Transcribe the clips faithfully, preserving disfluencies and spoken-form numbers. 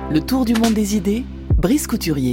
Le tour du monde des idées, Brice Couturier.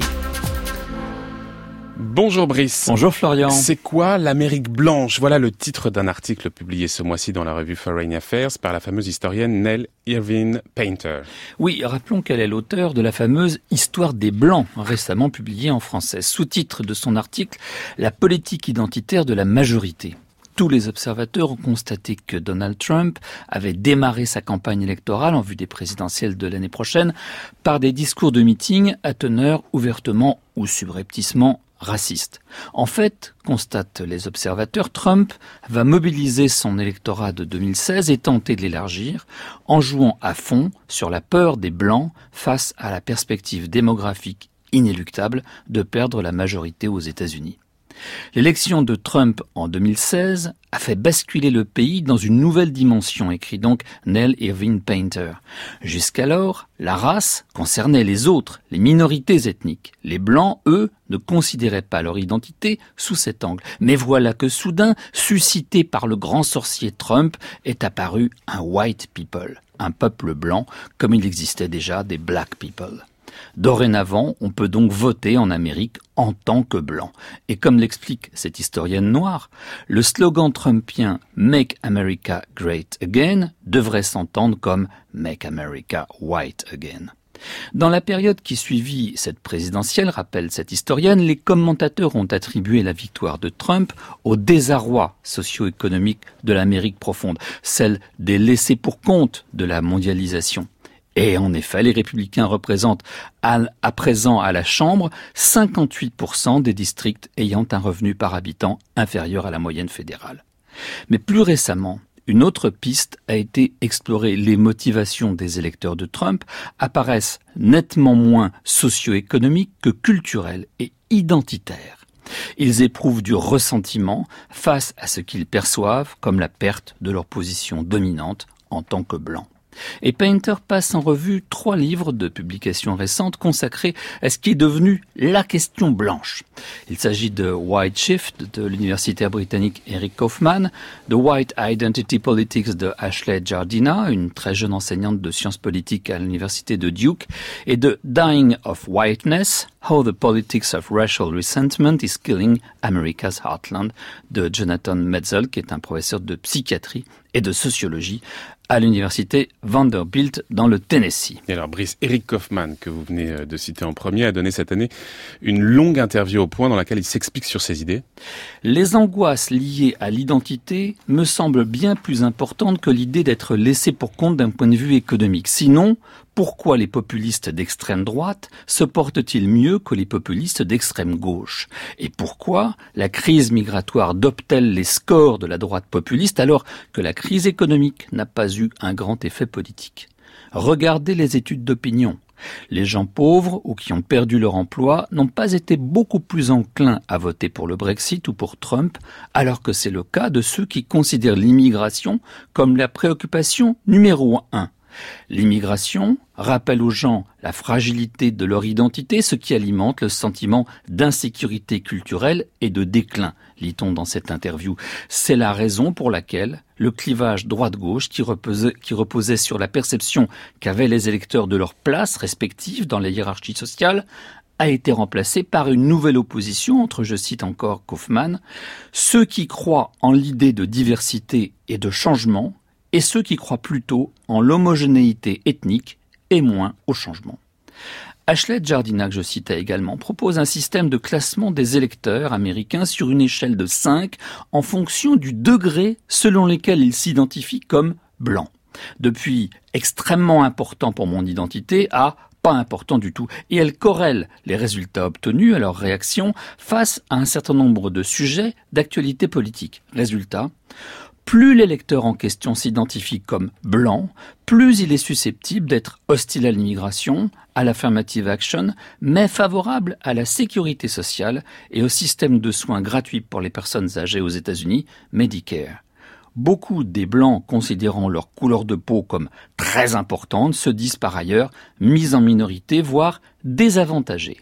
Bonjour Brice. Bonjour Florian. C'est quoi l'Amérique blanche ? Voilà le titre d'un article publié ce mois-ci dans la revue Foreign Affairs par la fameuse historienne Nell Irving Painter. Oui, rappelons qu'elle est l'auteure de la fameuse Histoire des Blancs, récemment publiée en français. Sous-titre de son article, La politique identitaire de la majorité. Tous les observateurs ont constaté que Donald Trump avait démarré sa campagne électorale en vue des présidentielles de l'année prochaine par des discours de meeting à teneur ouvertement ou subrepticement raciste. En fait, constatent les observateurs, Trump va mobiliser son électorat de deux mille seize et tenter de l'élargir en jouant à fond sur la peur des Blancs face à la perspective démographique inéluctable de perdre la majorité aux États-Unis. L'élection de Trump en deux mille seize a fait basculer le pays dans une nouvelle dimension, écrit donc Nell Irving Painter. Jusqu'alors, la race concernait les autres, les minorités ethniques. Les Blancs, eux, ne considéraient pas leur identité sous cet angle. Mais voilà que soudain, suscité par le grand sorcier Trump, est apparu un white people, un peuple blanc, comme il existait déjà des black people. Dorénavant, on peut donc voter en Amérique en tant que blanc. Et comme l'explique cette historienne noire, le slogan trumpien « Make America Great Again » devrait s'entendre comme « Make America White Again ». Dans la période qui suivit cette présidentielle, rappelle cette historienne, les commentateurs ont attribué la victoire de Trump au désarroi socio-économique de l'Amérique profonde, celle des laissés pour compte de la mondialisation. Et en effet, les républicains représentent à, à présent à la Chambre cinquante-huit pour cent des districts ayant un revenu par habitant inférieur à la moyenne fédérale. Mais plus récemment, une autre piste a été explorée. Les motivations des électeurs de Trump apparaissent nettement moins socio-économiques que culturelles et identitaires. Ils éprouvent du ressentiment face à ce qu'ils perçoivent comme la perte de leur position dominante en tant que blancs. Et Painter passe en revue trois livres de publications récentes consacrés à ce qui est devenu la question blanche. Il s'agit de White Shift de l'universitaire britannique Eric Kaufmann, de White Identity Politics de Ashley Jardina, une très jeune enseignante de sciences politiques à l'université de Duke, et de Dying of Whiteness, How the Politics of Racial Resentment is Killing America's Heartland de Jonathan Metzl, qui est un professeur de psychiatrie et de sociologie à l'université Vanderbilt dans le Tennessee. Et alors Brice, Eric Kaufmann, que vous venez de citer en premier, a donné cette année une longue interview au Point dans laquelle il s'explique sur ses idées. Les angoisses liées à l'identité me semblent bien plus importantes que l'idée d'être laissé pour compte d'un point de vue économique. Sinon, pourquoi les populistes d'extrême droite se portent-ils mieux que les populistes d'extrême gauche ? Et pourquoi la crise migratoire dope-t-elle les scores de la droite populiste alors que la crise économique n'a pas eu un grand effet politique ? Regardez les études d'opinion. Les gens pauvres ou qui ont perdu leur emploi n'ont pas été beaucoup plus enclins à voter pour le Brexit ou pour Trump, alors que c'est le cas de ceux qui considèrent l'immigration comme la préoccupation numéro un. L'immigration rappelle aux gens la fragilité de leur identité, ce qui alimente le sentiment d'insécurité culturelle et de déclin, lit-on dans cette interview. C'est la raison pour laquelle le clivage droite-gauche, qui reposait, qui reposait sur la perception qu'avaient les électeurs de leur place respective dans la hiérarchie sociale, a été remplacé par une nouvelle opposition entre, je cite encore Kaufmann, ceux qui croient en l'idée de diversité et de changement, et ceux qui croient plutôt en l'homogénéité ethnique et moins au changement. Ashley Jardina, que je citais également, propose un système de classement des électeurs américains sur une échelle de cinq en fonction du degré selon lequel ils s'identifient comme blancs. Depuis extrêmement important pour mon identité à pas important du tout. Et elle corrèle les résultats obtenus à leur réaction face à un certain nombre de sujets d'actualité politique. Résultat, plus l'électeur en question s'identifie comme blanc, plus il est susceptible d'être hostile à l'immigration, à l'affirmative action, mais favorable à la sécurité sociale et au système de soins gratuits pour les personnes âgées aux États-Unis, Medicare. Beaucoup des Blancs considérant leur couleur de peau comme très importante se disent par ailleurs mis en minorité, voire désavantagés.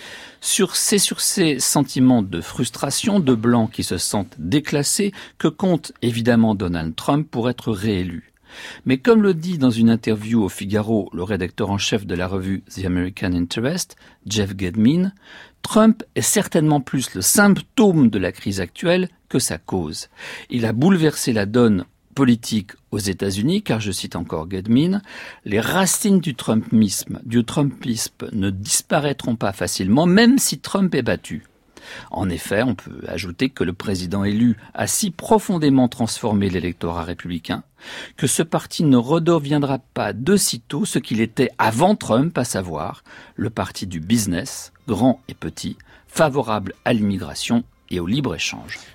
Sur, c'est sur ces sentiments de frustration de Blancs qui se sentent déclassés que compte évidemment Donald Trump pour être réélu. Mais comme le dit dans une interview au Figaro le rédacteur en chef de la revue The American Interest, Jeff Gedmin, Trump est certainement plus le symptôme de la crise actuelle que sa cause. Il a bouleversé la donne politique aux États-Unis, car je cite encore Gedmin, les racines du Trumpisme, du Trumpisme ne disparaîtront pas facilement, même si Trump est battu. En effet, on peut ajouter que le président élu a si profondément transformé l'électorat républicain que ce parti ne redeviendra pas de sitôt ce qu'il était avant Trump, à savoir le parti du business, grand et petit, favorable à l'immigration et au libre-échange.